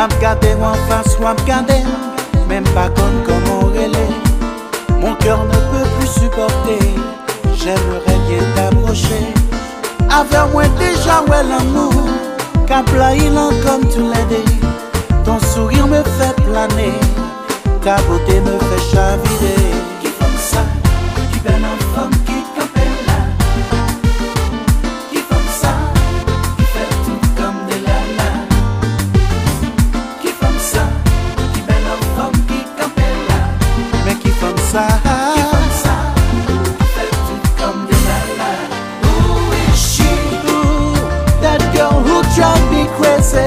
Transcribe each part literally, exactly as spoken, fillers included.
M'a regardé en face, ou m'a regardé, même pas comme comment relais. Mon cœur ne peut plus supporter, j'aimerais bien t'approcher. Avec moi déjà, ouais l'amour, qu'à il en comme tout l'aider. Ton sourire me fait planer, ta beauté me fait chavirer. Qui comme ça, qui belle en femme, qui campait là. Qui comme ça, qui fait tout comme des lalas. Qui comme ça, qui belle en femme, qui campait là. Mais qui comme ça, qui comme ça, qui fait tout comme des lalas. Who is she? Ooh, that girl who drives me crazy.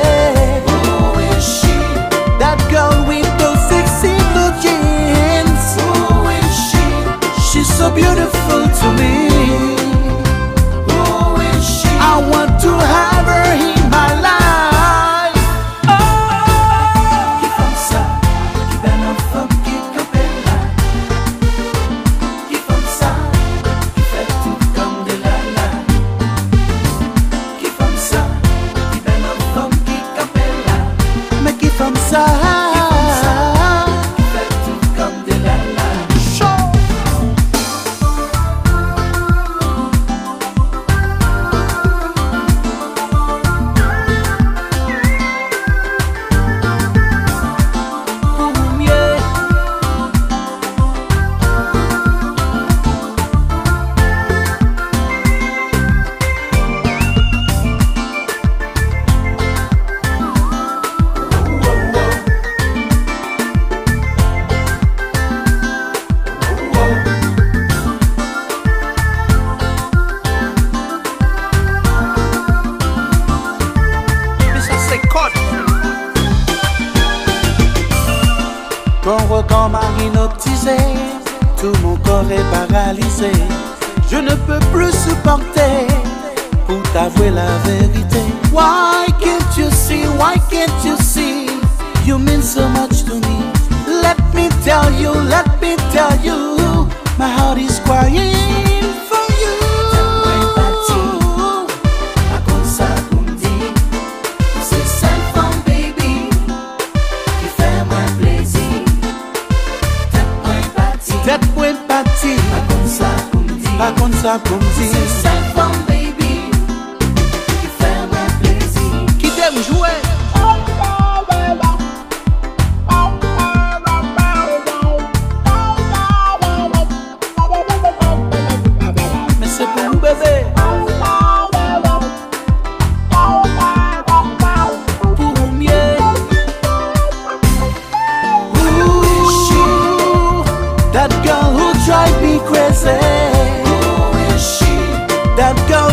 That girl with those sexy blue jeans. Who is she? She's so beautiful to me. Who is she? I want to have her in my life. Oh, qui comme ça, qui belle en femme, qui campait là. Qui comme ça, qui fait tout comme des lalas. Qui comme ça, qui belle en femme, qui campait là. Mais qui comme ça. Ton regard m'a hypnotisé, tout mon corps est paralysé. Je ne peux plus supporter pour t'avouer la vérité. Why can't you see, why can't you see, you mean so much to me. Let me tell you, let me tell you, my heart is crying for you. Tête point parti, pas comme ça pour me dire, pas comme ça pour me dire. C'est cette femme baby qui fait moi plaisir, qui t'aime jouer. Mais c'est pour nous bébé, pour mieux. That girl who drives me crazy. Who is she? That girl